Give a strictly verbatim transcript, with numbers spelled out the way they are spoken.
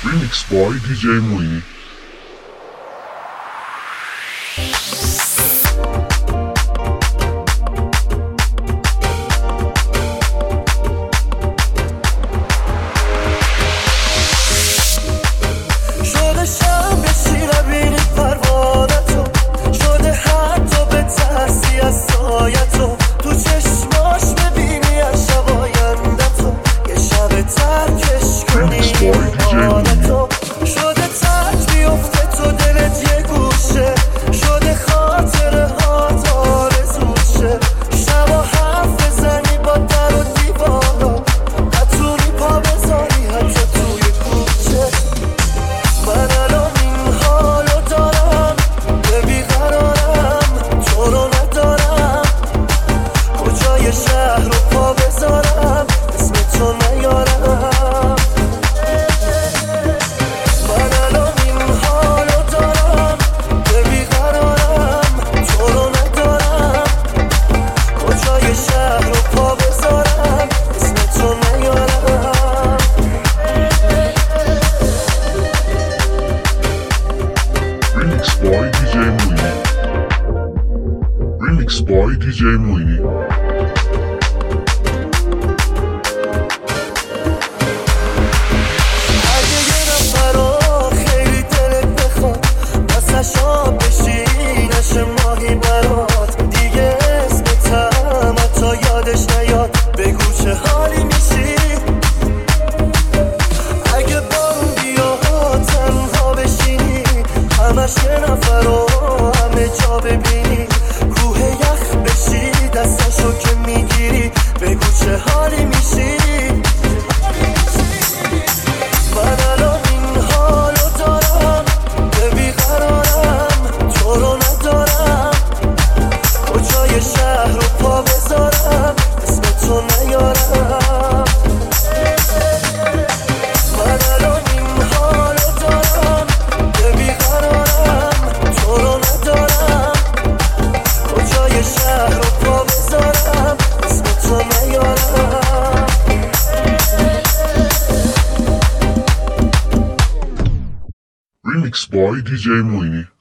Remix by دی جی موینی. شده شب بشی نبینی پروانتو، شده حتی به ترسی از سایتو، تو چشماش ببینی از شب آیندتو، یه شب ترکش کنی حالتو، شده ترک بیفته تو دلت یه گوشه، شده خاطره هات آرزوشه، شبا حرف بزنی با در و دیوارا، نتونی پا بذاری حتی توی کوچه. من الان این حالو دارم که بیقرارم، تو رو ندارم، کجای شهر رو پا بذارم اسم تو نیارم. من الان این حالو دارم که بیقرارم، تو رو ندارم، کجای شهر رو پا بذارم اسم تو نیارم. Remix by دی جی موینی. Remix by دی جی موینی. اگه یه نفر خیلی دلت بخواد واسه شام بشی نشه ماهی برات، دیگه اسمتم حتی یادش نیاد، بگو چه حالی میشی. اگه با اون بیا تنها بشینی، همش یه نفر رو همه جا ببینی، کوه یخ بشی دستشو که میگیری، بگو چه حالی میشی. من الان این حالو دارم که بیقرارم، تو رو ندارم، کجای شهر رو پا بذارم اسم تو نیارم. من الان این حالو دارم که بیقرارم، تو رو ندارم، کجای شهر رو پا بذارم اسم تو نیارم. Remix by دی جی موینی.